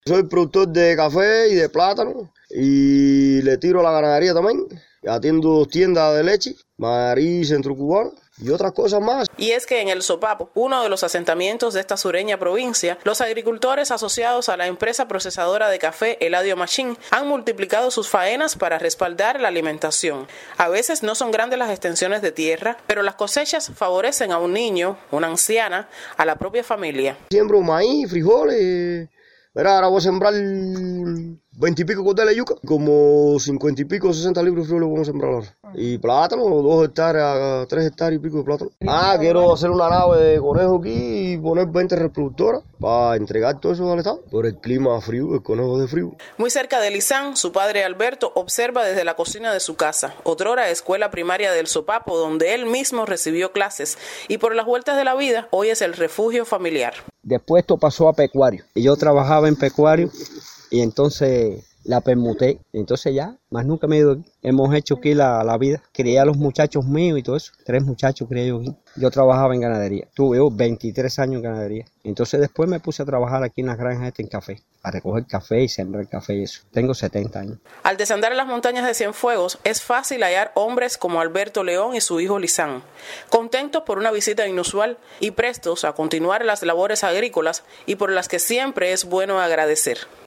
Soy productor de café y de plátano y le tiro a la ganadería también. Atiendo tiendas de leche, Marí, Centro Cubano y otras cosas más. Y es que en el Sopapo, uno de los asentamientos de esta sureña provincia, los agricultores asociados a la empresa procesadora de café Eladio Machín han multiplicado sus faenas para respaldar la alimentación. A veces no son grandes las extensiones de tierra, pero las cosechas favorecen a un niño, una anciana, a la propia familia. Siembro maíz, frijoles. Verá, ahora voy a sembrar 20 y pico cordeles de yuca, como 50 y pico, 60 libros de frijoles vamos a sembrar ahora. Y plátano, 2 hectáreas, 3 hectáreas y pico de plátano. Quiero hacer una nave de conejo aquí y poner 20 reproductoras para entregar todo eso al Estado. Por el clima frío, el conejo de frío. Muy cerca de Lizán, su padre Alberto observa desde la cocina de su casa, otrora escuela primaria del Sopapo, donde él mismo recibió clases, y por las vueltas de la vida, hoy es el refugio familiar. Después esto pasó a pecuario, y yo trabajaba en pecuario, y entonces la permuté, entonces ya, más nunca me he ido aquí. Hemos hecho aquí la vida, crié a los muchachos míos y todo eso, 3 muchachos crié yo aquí. Yo trabajaba en ganadería, tuve 23 años en ganadería, entonces después me puse a trabajar aquí en las granjas en café, a recoger café y sembrar café y eso. Tengo 70 años. Al descender en las montañas de Cienfuegos, es fácil hallar hombres como Alberto León y su hijo Lizán, contentos por una visita inusual y prestos a continuar las labores agrícolas y por las que siempre es bueno agradecer.